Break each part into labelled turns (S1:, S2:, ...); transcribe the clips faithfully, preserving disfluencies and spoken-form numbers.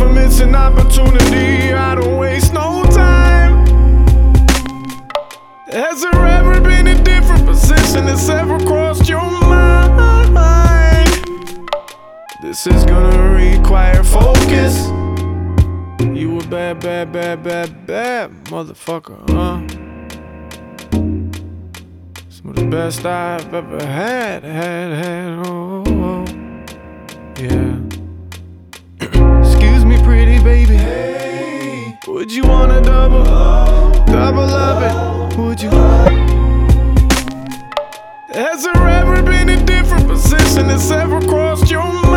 S1: for missing opportunity. I don't waste no time. Has there ever been a different position that's ever crossed your mind? This is gonna require focus. You a bad, bad, bad, bad, bad motherfucker, huh? Some of the best I've ever had, had, had, oh, oh. Yeah. Excuse me, pretty baby. Hey, would you wanna double, double up it? Would you? Has there ever been a different position that's ever crossed your mind?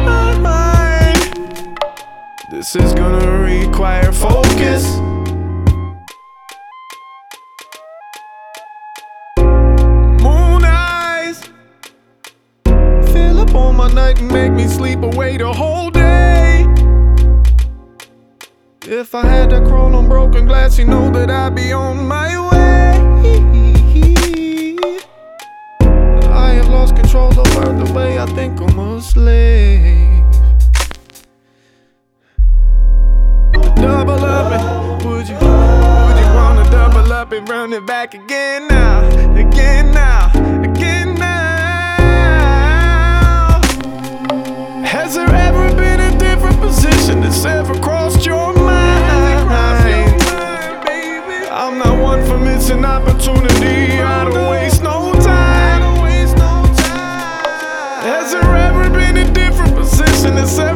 S1: This is gonna require focus. Moon eyes fill up all my night and make me sleep away the whole day. If I had to crawl on broken glass, you know that I'd be on my way. I have lost control over the way I think I'm a slave. Double up it, would you? Would you wanna double up and run it back again now? Again now, again now. Has there ever been a different position that's ever crossed your mind? I'm not one for missing opportunity. I don't waste no time. Has there ever been a different position that's ever